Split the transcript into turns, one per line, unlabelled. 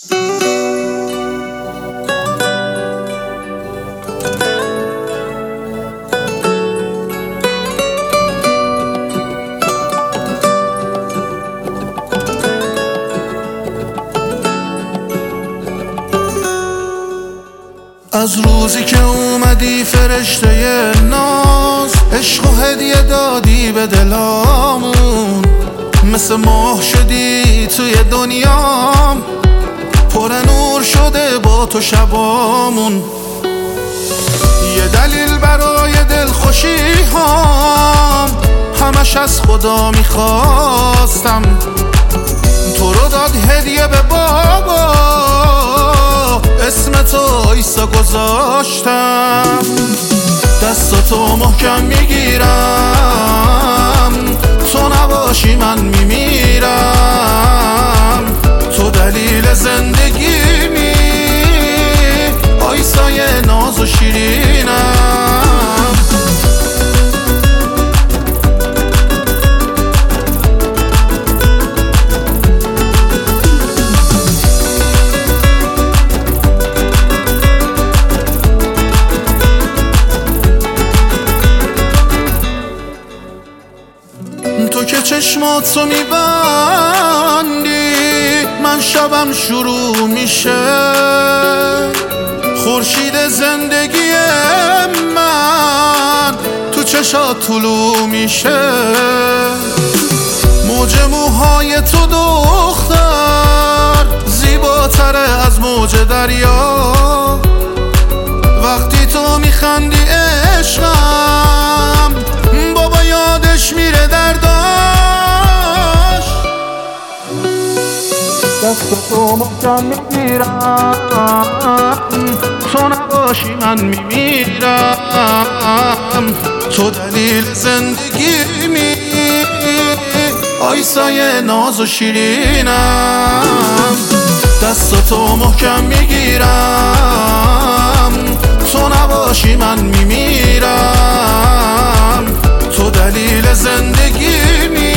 از روزی که اومدی فرشته ناز، عشق و هدیه دادی به دلامون، مثل ماه شدی توی دنیام، پر نور شده با تو شبامون. یه دلیل برای دلخوشی هام، همش از خدا میخواستم، تو رو داد هدیه به بابا، اسم تو عیسی گذاشتم. دستاتو محکم میگیرم، تو نباشی من میمیرم، تو دلیل زندگیمی، عیسی ناز و شیرینم. تو که چشماتو میبندی، من شبم شروع میشه، خورشید زندگی من تو چشات طلوع میشه. موج موهای تو دختر، زیباتره از موج دریا، وقتی تو میخندی عشقم، بابا یادش میره درداش. دستاتو محکم میگیرم، تو نباشی من میمیرم، تو دلیل زندگیمی، عیسی ناز و شیرینم. دستاتو محکم میگیرم، تو نباشی من میمیرم، تو دلیل زندگیمی،